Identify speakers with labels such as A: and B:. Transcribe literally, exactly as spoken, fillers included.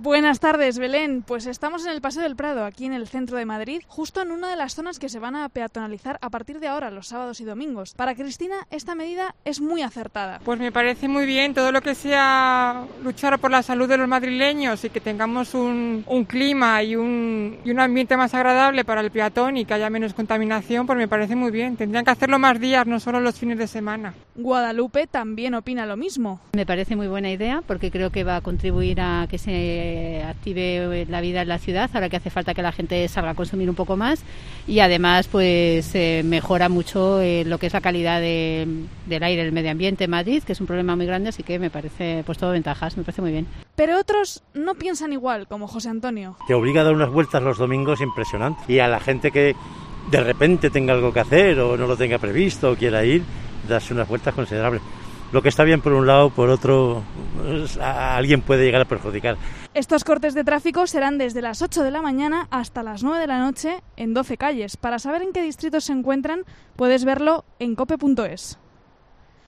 A: Buenas tardes, Belén. Pues estamos en el Paseo del Prado, aquí en el centro de Madrid, justo en una de las zonas que se van a peatonalizar a partir de ahora, los sábados y domingos. Para Cristina, esta medida es muy acertada.
B: Pues me parece muy bien todo lo que sea luchar por la salud de los madrileños y que tengamos un, un clima y un, y un ambiente más agradable para el peatón y que haya menos contaminación, pues me parece muy bien. Tendrían que hacerlo más días, no solo los fines de semana.
A: Guadalupe también opina lo mismo.
C: Me parece muy buena idea porque creo que va a contribuir a que se active la vida en la ciudad, ahora que hace falta que la gente salga a consumir un poco más, y además pues eh, mejora mucho eh, lo que es la calidad de, del aire, el medio ambiente en Madrid, que es un problema muy grande, así que me parece pues todo ventajas, me parece muy bien.
A: Pero otros no piensan igual, como José Antonio.
D: Te obliga a dar unas vueltas los domingos impresionantes, y a la gente que de repente tenga algo que hacer o no lo tenga previsto o quiera ir, darse unas vueltas considerables. Lo que está bien por un lado, por otro, pues, a alguien puede llegar a perjudicar.
A: Estos cortes de tráfico serán desde las ocho de la mañana hasta las nueve de la noche en doce calles. Para saber en qué distritos se encuentran, puedes verlo en cope punto es.